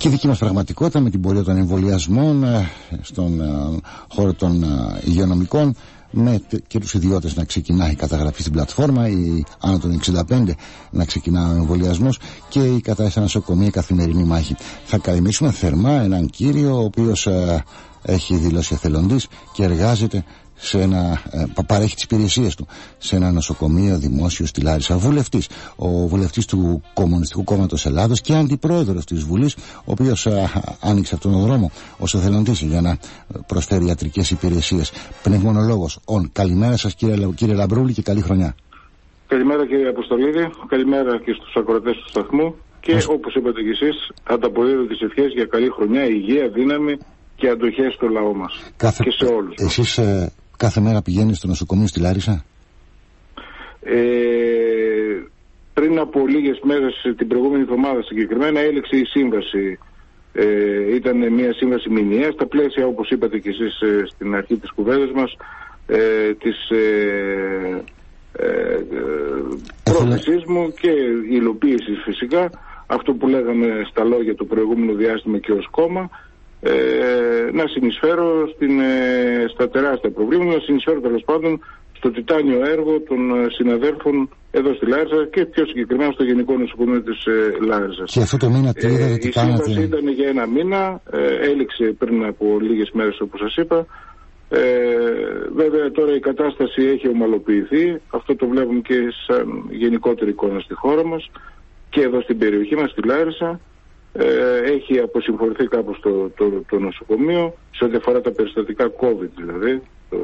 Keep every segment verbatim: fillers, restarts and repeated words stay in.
Και η δική μας πραγματικότητα με την πορεία των εμβολιασμών στον χώρο των υγειονομικών, με και τους ιδιώτες να ξεκινάει η καταγραφή στην πλατφόρμα, ή άνω των εξήντα πέντε να ξεκινά ο εμβολιασμός, και η κατάσταση στα νοσοκομεία, καθημερινή μάχη. Θα καλημίσουμε θερμά έναν κύριο ο οποίος ε, έχει δηλώσει εθελοντής και εργάζεται σε ένα, ε, παρέχει τις υπηρεσίες του σε ένα νοσοκομείο δημόσιο στη Λάρισα. Βουλευτής, ο βουλευτής του Κομμουνιστικού Κόμματος Ελλάδος και αντιπρόεδρος της Βουλής, ο οποίος ε, άνοιξε αυτόν τον δρόμο ως εθελοντής για να προσφέρει ιατρικές υπηρεσίες. Πνευμονολόγος. On. Καλημέρα σας κύριε, κύριε Λαμπρούλη, και καλή χρονιά. Καλημέρα κύριε Αποστολίδη, καλημέρα και στους ακροατές του σταθμού, και Ως... όπως είπατε και εσείς, ανταποδίδω τις ευχές για καλή χρονιά, υγεία, δύναμη και αντοχές στο λαό μας. Κάθε... και σε όλους. Εσείς ε, κάθε μέρα πηγαίνετε στο νοσοκομείο στη Λάρισα? Ε, πριν από λίγες μέρες, την προηγούμενη εβδομάδα συγκεκριμένα, έληξε η σύμβαση. Ε, ήταν μια σύμβαση μηνιαία στα πλαίσια, όπως είπατε και εσείς ε, στην αρχή της κουβέντας μας, ε, της ε, ε, πρόθεσής μου και υλοποίησης φυσικά, αυτό που λέγαμε στα λόγια του προηγούμενου διάστημα και ως κόμμα, ε, να συνεισφέρω στην, ε, στα τεράστια προβλήματα, να συνεισφέρω τέλος πάντων στο τιτάνιο έργο των συναδέλφων εδώ στη Λάρισα και πιο συγκεκριμένα στο Γενικό Νοσοκομείο της ε, Λάρισας. Και αυτό το μήνα τι είδατε, ε, τι η κάνατε? σύμβαση ήταν για ένα μήνα, ε, έληξε πριν από λίγες μέρες όπως σας είπα. Ε, βέβαια τώρα η κατάσταση έχει ομαλοποιηθεί, αυτό το βλέπουμε και σαν γενικότερη εικόνα στη χώρα μας και εδώ στην περιοχή μας, στη Λάρισα. Ε, έχει αποσυμφορηθεί κάπως το, το, το νοσοκομείο σε ό,τι αφορά τα περιστατικά COVID, δηλαδή το,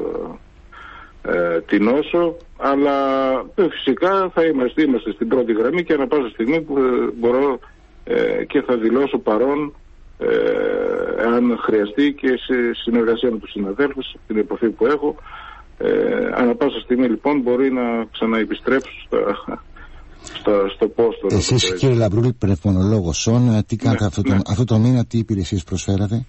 ε, την νόσο, αλλά ε, φυσικά θα είμαστε, είμαστε στην πρώτη γραμμή και ανά πάσα στιγμή που ε, μπορώ ε, και θα δηλώσω παρόν ε, αν χρειαστεί και σε συνεργασία με τους συναδέλφους, την επαφή που έχω. Ε, ανά πάσα στιγμή λοιπόν μπορεί να ξαναεπιστρέψω στα, στο, στο πόστο. Εσείς κύριε Λαμπρούλη, πνευμονολόγος, όν, τι κάνετε ναι, αυτό, ναι. το, αυτό το μήνα, τι υπηρεσίες προσφέρατε?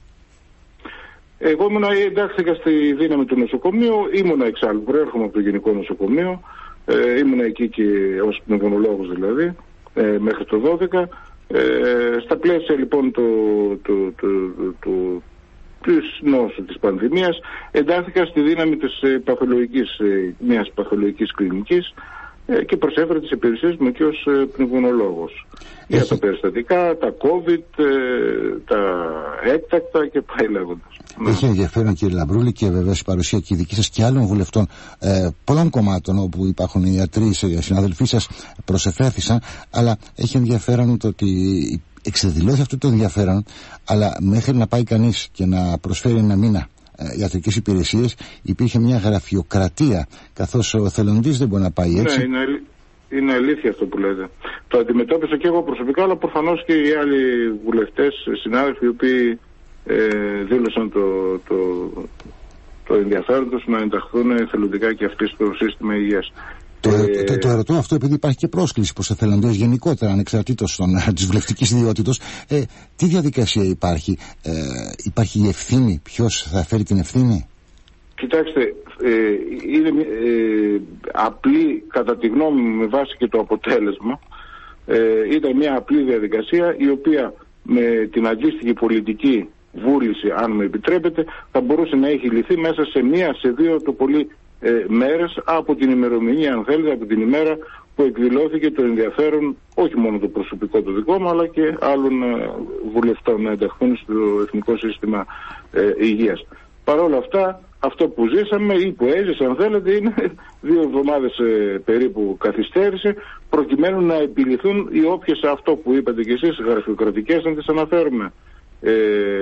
Εγώ ήμουνα, εντάχθηκα στη δύναμη του νοσοκομείου, ήμουνα εξάλλου, προέρχομαι από το Γενικό Νοσοκομείο, ε, ήμουνα εκεί και ως πνευμονολόγος δηλαδή, ε, μέχρι το δώδεκα. Ε, στα πλαίσια λοιπόν του, του, του, του, του, της νόσου της πανδημίας, εντάχθηκα στη δύναμη της ε, παθολογικής, ε, μιας παθολογικής κλινικής, και προσέφερε τις υπηρεσίες μου και ως ε, πνευμονολόγος. Έχει... για τα περιστατικά, τα COVID, ε, τα έκτακτα και πάει λέγοντας. Έχει ενδιαφέρον κύριε Λαμπρούλη, και βεβαίως η παρουσία και η δική σας και άλλων βουλευτών ε, πολλών κομμάτων όπου υπάρχουν οι ιατροί, οι συναδελφοί σας προσεφέρθησαν, αλλά έχει ενδιαφέρον το ότι εξεδηλώθηκε αυτό το ενδιαφέρον, αλλά μέχρι να πάει κανείς και να προσφέρει ένα μήνα ιατρικές υπηρεσίες υπήρχε μια γραφειοκρατία, καθώς ο εθελοντής δεν μπορεί να πάει έτσι. Ναι, είναι, αλή... είναι αλήθεια αυτό που λέτε. Το αντιμετώπισα και εγώ προσωπικά, αλλά προφανώς και οι άλλοι βουλευτές, συνάδελφοι, οι οποίοι ε, δήλωσαν το, το, το ενδιαφέρον τους να ενταχθούν εθελοντικά και αυτοί στο σύστημα υγείας. Το, ε... το, το ερωτώ αυτό επειδή υπάρχει και πρόσκληση προς εθελοντές γενικότερα, ανεξαρτήτως της βουλευτικής ιδιότητος. Ε, τι διαδικασία υπάρχει, ε, υπάρχει η ευθύνη, ποιος θα φέρει την ευθύνη? Κοιτάξτε, ε, είναι ε, απλή κατά τη γνώμη μου, με βάση και το αποτέλεσμα, ε, ήταν μια απλή διαδικασία η οποία με την αντίστοιχη πολιτική βούληση, αν μου επιτρέπετε, θα μπορούσε να έχει λυθεί μέσα σε μία, σε δύο το πολύ Ε, μέρες από την ημερομηνία, αν θέλετε, από την ημέρα που εκδηλώθηκε το ενδιαφέρον, όχι μόνο το προσωπικό το δικό μου, αλλά και άλλων ε, βουλευτών να ενταχθούν στο Εθνικό Σύστημα ε, Υγείας. Παρ' όλα αυτά, αυτό που ζήσαμε ή που έζησε, αν θέλετε, είναι δύο εβδομάδες ε, περίπου καθυστέρηση, προκειμένου να επιληθούν οι όποιες, αυτό που είπατε και εσείς, γραφειοκρατικές, να τις αναφέρουμε. Ε,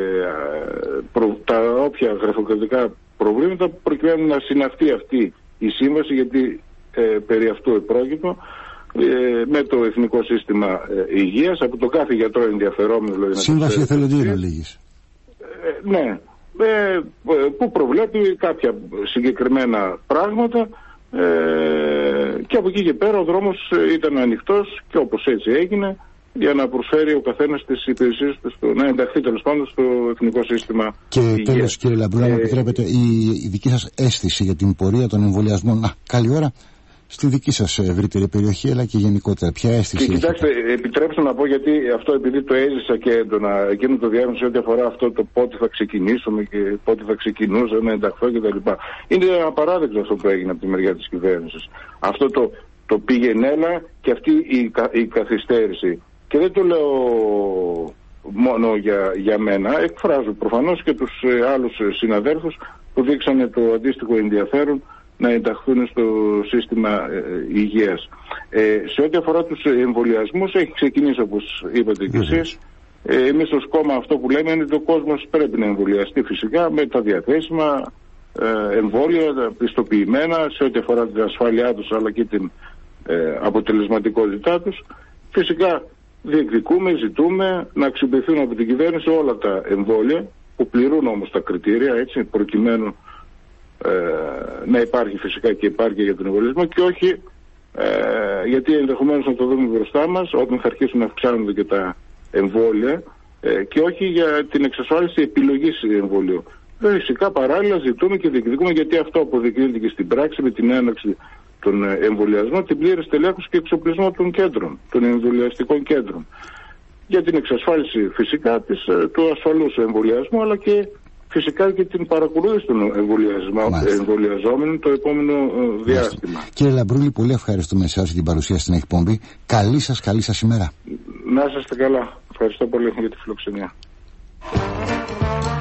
προ, τα όποια γραφειοκρατικά προβλήματα, προκειμένου να συναυτεί αυτή η σύμβαση, γιατί ε, περί αυτού επρόκειτο, ε, με το Εθνικό Σύστημα ε, Υγείας, από το κάθε γιατρό ενδιαφερόμενο. Δηλαδή, σύμβαση εθελοντή να λέγεις. Ε, ναι, ε, που προβλέπει κάποια συγκεκριμένα πράγματα, ε, και από εκεί και πέρα ο δρόμος ήταν ανοιχτός και όπως έτσι έγινε, για να προσφέρει ο καθένας τις υπηρεσίες του, στο, να ενταχθεί τέλος πάντων στο Εθνικό Σύστημα και Υγείας. Και τέλος κύριε Λαμπρούλη, αν ε, επιτρέπετε, η, η δική σας αίσθηση για την πορεία των εμβολιασμών. Α, καλή ώρα. στη δική σας ευρύτερη περιοχή, αλλά και γενικότερα? Ποια αίσθηση? Και κοιτάξτε, επιτρέψτε να πω, γιατί αυτό επειδή το έζησα και έντονα εκείνο το διάστημα σε ό,τι αφορά αυτό το πότε θα ξεκινήσουμε και πότε θα ξεκινούσα να ενταχθώ κτλ. Είναι απαράδεκτο αυτό που έγινε από τη μεριά της κυβέρνησης. Αυτό το, το πήγαινε έλα και αυτή η, η καθυστέρηση. Και δεν το λέω μόνο για, για μένα, εκφράζω προφανώς και τους ε, άλλους συναδέλφους που δείξανε το αντίστοιχο ενδιαφέρον να ενταχθούν στο σύστημα ε, υγείας. Ε, σε ό,τι αφορά τους εμβολιασμούς, έχει ξεκινήσει όπως είπατε και εσείς. Ε, εμείς ως κόμμα αυτό που λέμε είναι ότι ο κόσμος πρέπει να εμβολιαστεί φυσικά με τα διαθέσιμα ε, εμβόλια, τα πιστοποιημένα, σε ό,τι αφορά την ασφάλειά τους αλλά και την ε, αποτελεσματικότητά τους. Φυσικά διεκδικούμε, ζητούμε να αξιοποιηθούν από την κυβέρνηση όλα τα εμβόλια που πληρούν όμως τα κριτήρια, έτσι, προκειμένου ε, να υπάρχει φυσικά και υπάρχει για τον εμβολιασμό, και όχι ε, γιατί ενδεχομένως να το δούμε μπροστά μας όταν θα αρχίσουν να αυξάνονται και τα εμβόλια ε, και όχι για την εξασφάλιση επιλογής εμβολίου. Φυσικά παράλληλα ζητούμε και διεκδικούμε, γιατί αυτό αποδεικνύεται και στην πράξη με την έναρξη των εμβολιασμών, την πλήρη στελέχωση και εξοπλισμό των κέντρων, των εμβολιαστικών κέντρων, για την εξασφάλιση φυσικά της, του ασφαλούς εμβολιασμού, αλλά και φυσικά και την παρακολούθηση των εμβολιαζόμενων το επόμενο uh, διάστημα. Κύριε Λαμπρούλη, πολύ ευχαριστούμε εσάς για την παρουσία στην εκπομπή. Καλή σας, καλή σας ημέρα. Να είστε καλά. Ευχαριστώ πολύ για τη φιλοξενία.